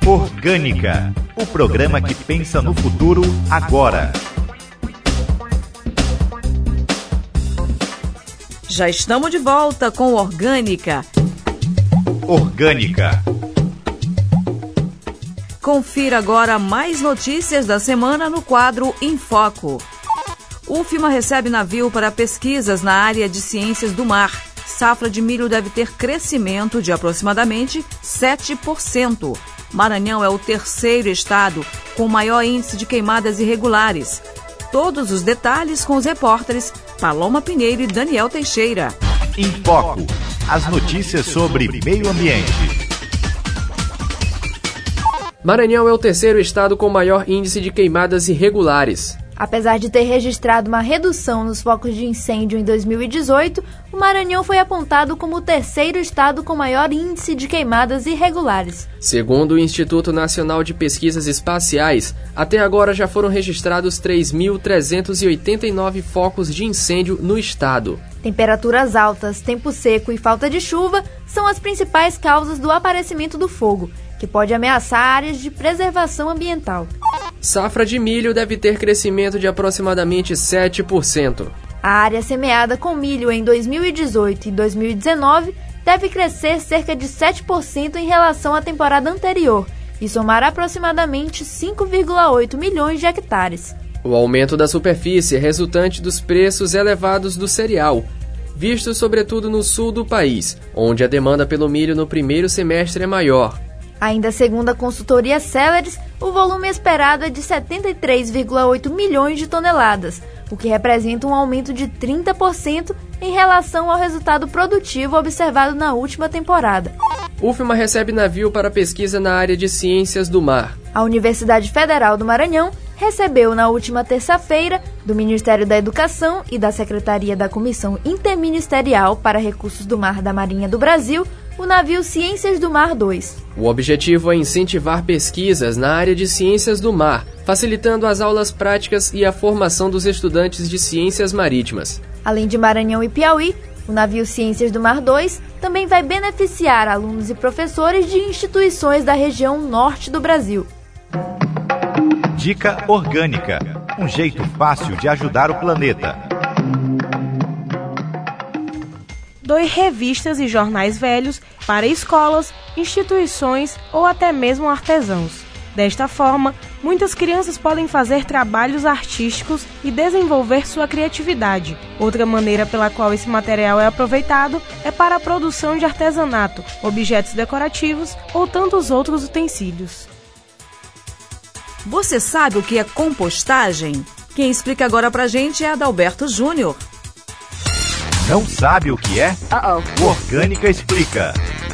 Orgânica, o programa que pensa no futuro agora. Já estamos de volta com Orgânica. Orgânica. Confira agora mais notícias da semana no quadro Em Foco. UFMA recebe navio para pesquisas na área de ciências do mar. Safra de milho deve ter crescimento de aproximadamente 7%. Maranhão é o terceiro estado com maior índice de queimadas irregulares. Todos os detalhes com os repórteres Paloma Pinheiro e Daniel Teixeira. Em Foco, as notícias sobre meio ambiente. Maranhão é o terceiro estado com maior índice de queimadas irregulares. Apesar de ter registrado uma redução nos focos de incêndio em 2018, o Maranhão foi apontado como o terceiro estado com maior índice de queimadas irregulares. Segundo o Instituto Nacional de Pesquisas Espaciais, até agora já foram registrados 3.389 focos de incêndio no estado. Temperaturas altas, tempo seco e falta de chuva são as principais causas do aparecimento do fogo, que pode ameaçar áreas de preservação ambiental. Safra de milho deve ter crescimento de aproximadamente 7%. A área semeada com milho em 2018 e 2019 deve crescer cerca de 7% em relação à temporada anterior e somar aproximadamente 5,8 milhões de hectares. O aumento da superfície é resultante dos preços elevados do cereal, vistos sobretudo no sul do país, onde a demanda pelo milho no primeiro semestre é maior. Ainda segundo a consultoria Celeris, o volume esperado é de 73,8 milhões de toneladas, o que representa um aumento de 30% em relação ao resultado produtivo observado na última temporada. UFMA recebe navio para pesquisa na área de ciências do mar. A Universidade Federal do Maranhão recebeu na última terça-feira, do Ministério da Educação e da Secretaria da Comissão Interministerial para Recursos do Mar da Marinha do Brasil, o navio Ciências do Mar 2. O objetivo é incentivar pesquisas na área de ciências do mar, facilitando as aulas práticas e a formação dos estudantes de ciências marítimas. Além de Maranhão e Piauí, o navio Ciências do Mar 2 também vai beneficiar alunos e professores de instituições da região norte do Brasil. Dica Orgânica, um jeito fácil de ajudar o planeta. Doe revistas e jornais velhos para escolas, instituições ou até mesmo artesãos. Desta forma, muitas crianças podem fazer trabalhos artísticos e desenvolver sua criatividade. Outra maneira pela qual esse material é aproveitado é para a produção de artesanato, objetos decorativos ou tantos outros utensílios. Você sabe o que é compostagem? Quem explica agora pra gente é Adalberto Júnior. Não sabe o que é? O Orgânica explica.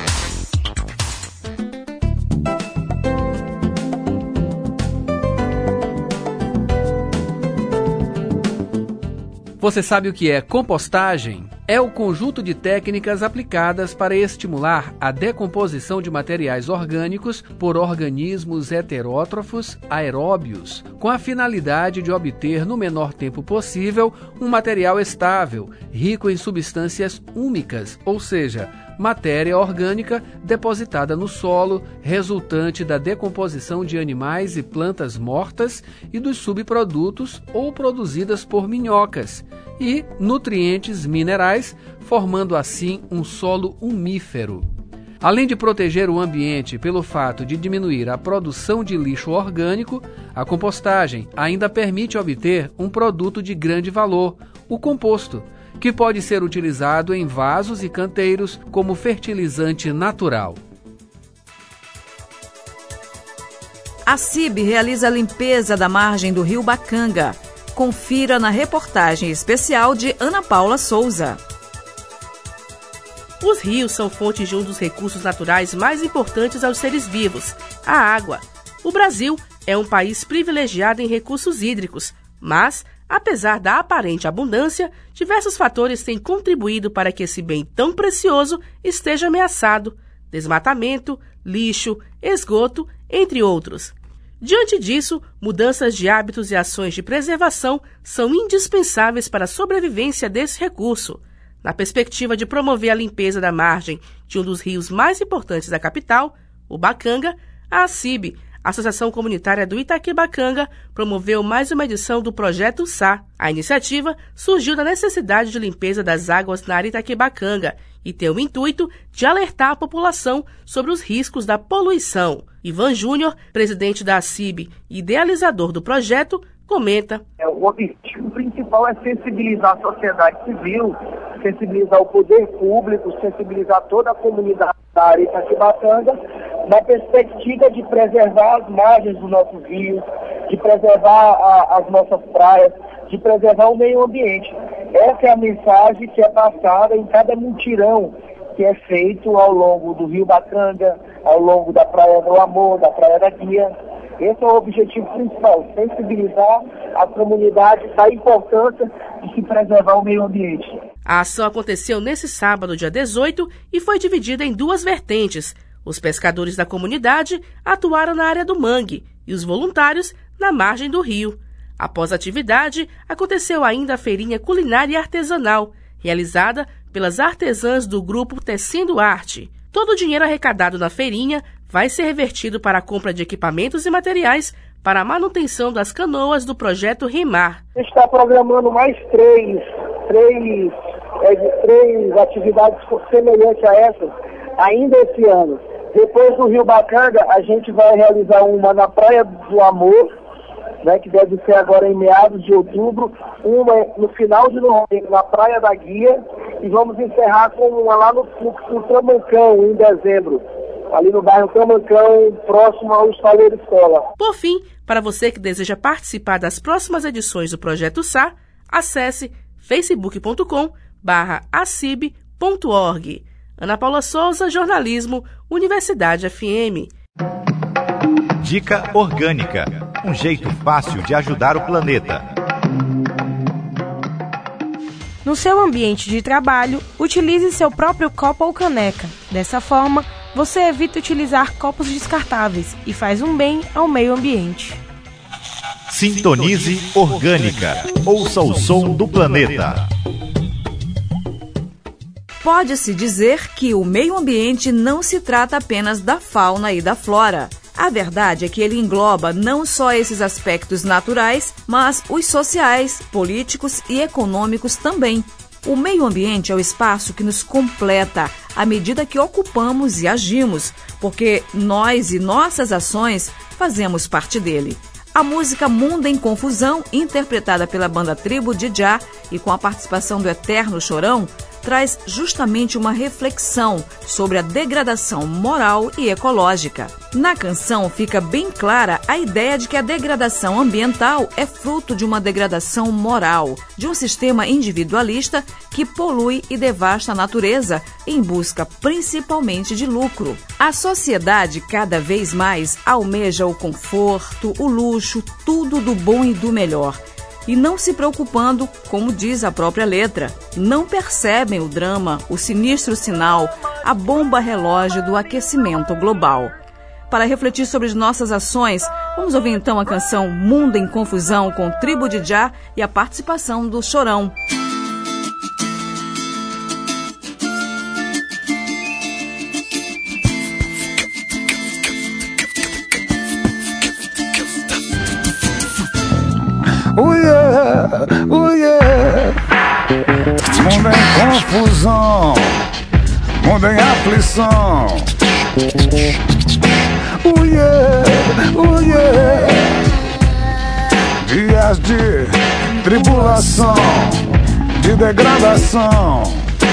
Você sabe o que é compostagem? É o conjunto de técnicas aplicadas para estimular a decomposição de materiais orgânicos por organismos heterótrofos aeróbios, com a finalidade de obter no menor tempo possível um material estável, rico em substâncias úmicas, ou seja, matéria orgânica depositada no solo, resultante da decomposição de animais e plantas mortas e dos subprodutos ou produzidas por minhocas, e nutrientes minerais, formando assim um solo umífero. Além de proteger o ambiente pelo fato de diminuir a produção de lixo orgânico, a compostagem ainda permite obter um produto de grande valor, o composto, que pode ser utilizado em vasos e canteiros como fertilizante natural. A CIB realiza a limpeza da margem do rio Bacanga. Confira na reportagem especial de Ana Paula Souza. Os rios são fonte de um dos recursos naturais mais importantes aos seres vivos, a água. O Brasil é um país privilegiado em recursos hídricos, mas, apesar da aparente abundância, diversos fatores têm contribuído para que esse bem tão precioso esteja ameaçado: desmatamento, lixo, esgoto, entre outros. Diante disso, mudanças de hábitos e ações de preservação são indispensáveis para a sobrevivência desse recurso. Na perspectiva de promover a limpeza da margem de um dos rios mais importantes da capital, o Bacanga, a ACIB, Associação Comunitária do Itaquibacanga, promoveu mais uma edição do Projeto Sá. A iniciativa surgiu da necessidade de limpeza das águas na área Itaquibacanga e tem o intuito de alertar a população sobre os riscos da poluição. Ivan Júnior, presidente da ACIB e idealizador do projeto, comenta. O objetivo principal é sensibilizar a sociedade civil, sensibilizar o poder público, sensibilizar toda a comunidade da área Itaquibacanga, na perspectiva de preservar as margens dos nossos rios, de preservar as nossas praias, de preservar o meio ambiente. Essa é a mensagem que é passada em cada mutirão que é feito ao longo do Rio Bacanga, ao longo da Praia do Amor, da Praia da Guia. Esse é o objetivo principal, sensibilizar a comunidade da importância de se preservar o meio ambiente. A ação aconteceu nesse sábado, dia 18, e foi dividida em duas vertentes. Os pescadores da comunidade atuaram na área do mangue e os voluntários na margem do rio. Após a atividade, aconteceu ainda a feirinha culinária e artesanal, realizada pelas artesãs do grupo Tecendo Arte. Todo o dinheiro arrecadado na feirinha vai ser revertido para a compra de equipamentos e materiais para a manutenção das canoas do projeto Rimar. A gente está programando mais três atividades semelhantes a essas ainda esse ano. Depois do Rio Bacanga, a gente vai realizar uma na Praia do Amor, né, que deve ser agora em meados de outubro, uma no final de novembro na Praia da Guia, e vamos encerrar com uma lá no Tamancão, em dezembro, ali no bairro Tamancão, próximo ao Estaleiro Escola. Por fim, para você que deseja participar das próximas edições do Projeto Sá, acesse facebook.com/acib.org. Ana Paula Souza, Jornalismo, Universidade FM. Dica orgânica. Um jeito fácil de ajudar o planeta. No seu ambiente de trabalho, utilize seu próprio copo ou caneca. Dessa forma, você evita utilizar copos descartáveis e faz um bem ao meio ambiente. Sintonize Orgânica. Ouça o som do planeta. Pode-se dizer que o meio ambiente não se trata apenas da fauna e da flora. A verdade é que ele engloba não só esses aspectos naturais, mas os sociais, políticos e econômicos também. O meio ambiente é o espaço que nos completa à medida que ocupamos e agimos, porque nós e nossas ações fazemos parte dele. A música Mundo em Confusão, interpretada pela banda Tribo de Já e com a participação do Eterno Chorão, traz justamente uma reflexão sobre a degradação moral e ecológica. Na canção fica bem clara a ideia de que a degradação ambiental é fruto de uma degradação moral, de um sistema individualista que polui e devasta a natureza em busca principalmente de lucro. A sociedade cada vez mais almeja o conforto, o luxo, tudo do bom e do melhor. E não se preocupando, como diz a própria letra, não percebem o drama, o sinistro sinal, a bomba relógio do aquecimento global. Para refletir sobre as nossas ações, vamos ouvir então a canção Mundo em Confusão com Tribo de Já e a participação do Chorão. Mundo em confusão, mundo em aflição. Dias de tribulação, de degradação.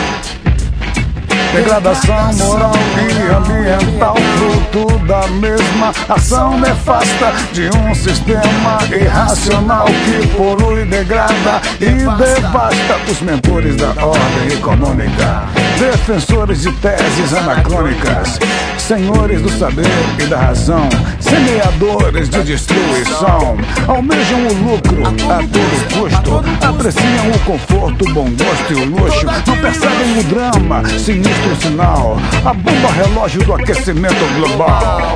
Degradação moral e ambiental, fruto da mesma ação nefasta de um sistema irracional que polui, degrada e devasta os mentores da ordem econômica, defensores de teses anacrônicas, senhores do saber e da razão, semeadores de destruição, almejam o lucro a todo custo, apreciam o conforto, o bom gosto e o luxo, não percebem o drama, sinistro sinal, a bomba relógio do aquecimento global.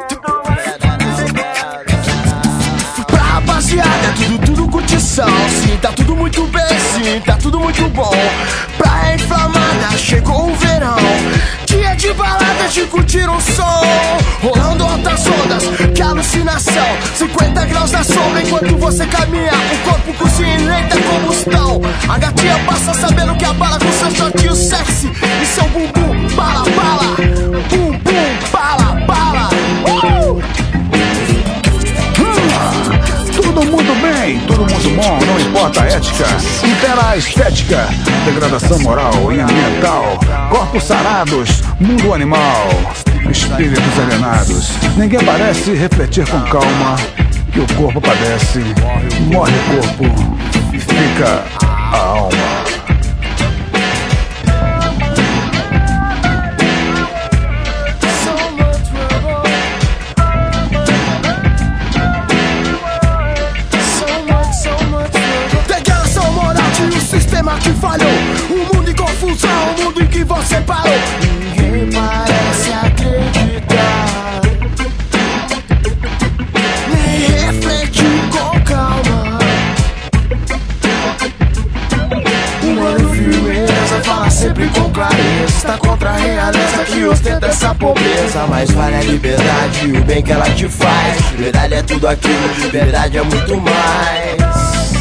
Rapaziada, tudo curtição, se tá tudo muito bem, sim, tá tudo muito bom. Praia inflamada, chegou o verão. Dia de baladas, de curtir um som, rolando altas ondas, que alucinação. 50 graus na sombra enquanto você caminha, o corpo cozinha em lenta combustão. A gatinha passa sabendo que abala com seu shortinho sexy e seu bumbum bala, bala. Bumbum bala, bala. Todo mundo bem, todo mundo bom, não importa a ética, impera a estética, degradação moral e ambiental, corpos sarados, mundo animal, espíritos alienados. Ninguém parece refletir com calma que o corpo padece, morre o corpo e fica a alma. Que falhou, o mundo em confusão, o mundo em que você parou. Ninguém parece acreditar, nem refletir com calma. Humano firmeza, fala sempre com clareza, está contra a realeza que ostenta essa pobreza. Mas vale a liberdade e o bem que ela te faz. Liberdade é tudo aquilo, liberdade é muito mais.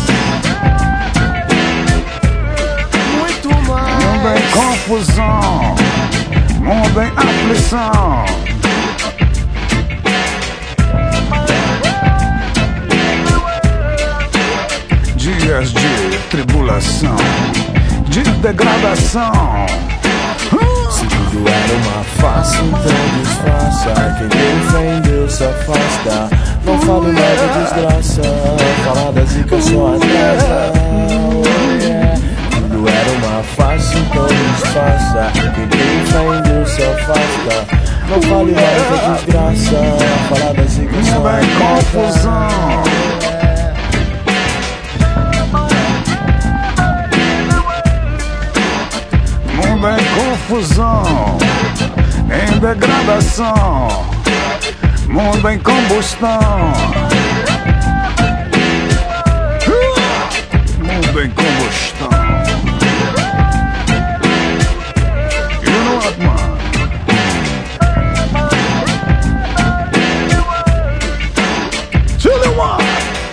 Mundo em confusão, mundo em aflição. Dias de tribulação, de degradação. Se tudo era uma farsa, então disfarça. Quem tem fé em Deus se afasta. Não fale mais de desgraça, fala da zica só atrasa. Tudo era uma farsa, então disfarça. Quem tem fé em Deus se afasta. Não fale mais da desgraça, fala da zica só atrasa. Confusão. Mundo em confusão, em degradação, mundo em combustão. Mundo em combustão. You know what, man? Chilly one.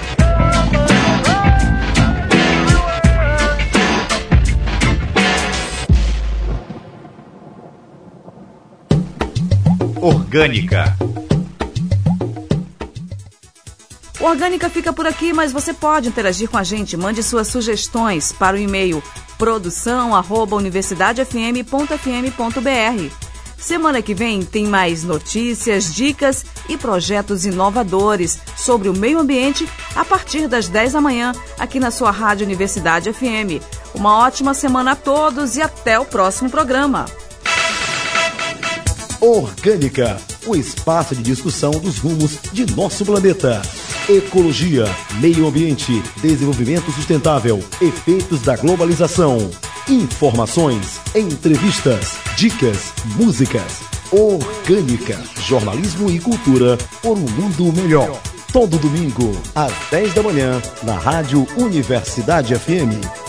Orgânica. O Orgânica fica por aqui, mas você pode interagir com a gente. Mande suas sugestões para o e-mail produção@universidadefm.fm.br. Semana que vem tem mais notícias, dicas e projetos inovadores sobre o meio ambiente a partir das 10 da manhã aqui na sua Rádio Universidade FM. Uma ótima semana a todos e até o próximo programa. Orgânica, o espaço de discussão dos rumos de nosso planeta. Ecologia, meio ambiente, desenvolvimento sustentável, efeitos da globalização. Informações, entrevistas, dicas, músicas. Orgânica, jornalismo e cultura por um mundo melhor. Todo domingo, às 10 da manhã, na Rádio Universidade FM.